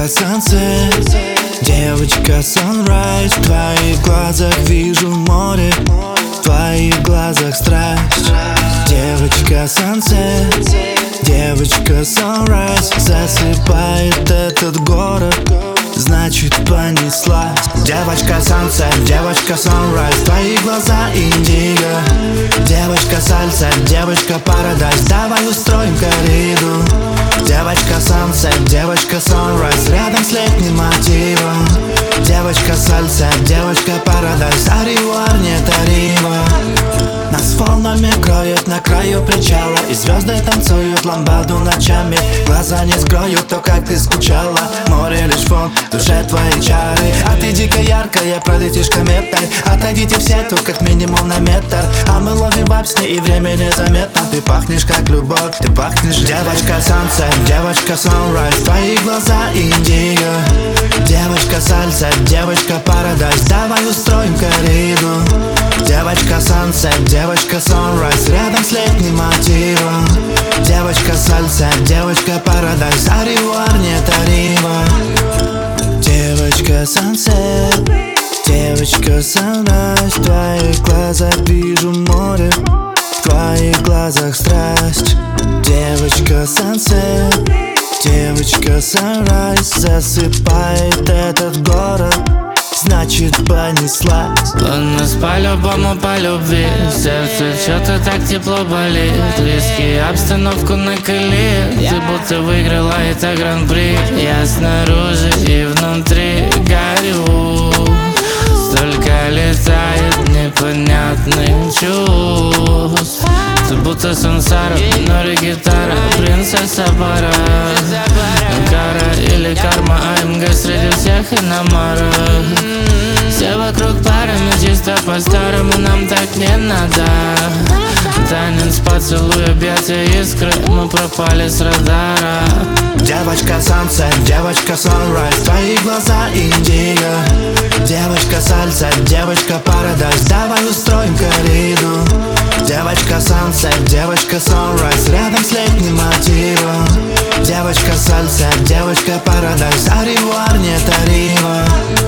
Девочка Sunset, девочка Sunrise. В твоих глазах вижу море, в твоих глазах страсть. Девочка Sunset, девочка Sunrise. Засыпает этот город, значит понеслась. Девочка Sunset, девочка Sunrise. Твои глаза индиго. Девочка сальса, девочка Paradise. Давай устроим корриду. Девочка Sunset, девочка Sunrise. Рядом с летним мотивом. Девочка сальса, девочка Paradise. Аривуар, нет арива. Нас волнами кроет на краю причала, и звезды танцуют ламбаду ночами. Глаза не скроют то, как ты скучала. Море лишь фон, душе твои чары. А ты дико яркая, пролетишь кометой. Отойдите все тут как минимум на метр. А мы ловим вайб с ней, и время незаметно. Ты пахнешь как любовь, ты пахнешь. Девочка Sunset, девочка Sunrise. Твои глаза индиго. Девочка сальса, девочка Paradise. Давай устроим корриду. Девочка Sunset, девочка Sunrise. Рядом с летним мотивом. Девочка сальса, девочка Paradise. Аривуар, нет арива. Девочка Sunset, девочка Sunrise. В твоих глазах вижу море, в твоих глазах страсть. Девочка Sunset, девочка Sunrise. Засыпает этот город, значит понеслась. Ладно, по-любому по любви. Сердце что-то так тепло болит. Виски, обстановку накалит. Ты будто выиграла это гран-при. Я снаружи и внутри горю. Столько летает непонятных чувств. Ты будто сансара, нори гитара, принцесса пара. Кара или карма, АМГ среди всех иномарок. Все вокруг парами, чисто по-старому, нам так не надо. Танец, поцелуй, объятия, искры, мы пропали с радара. Девочка Sunset, девочка Sunrise. Твои глаза индиго. Девочка сальса, девочка Paradise. Давай устроим корриду. Девочка Sunset, девочка Sunrise. Рядом с летним мотивом. Девочка сальса, девочка Paradise. Аривуар, нет арива.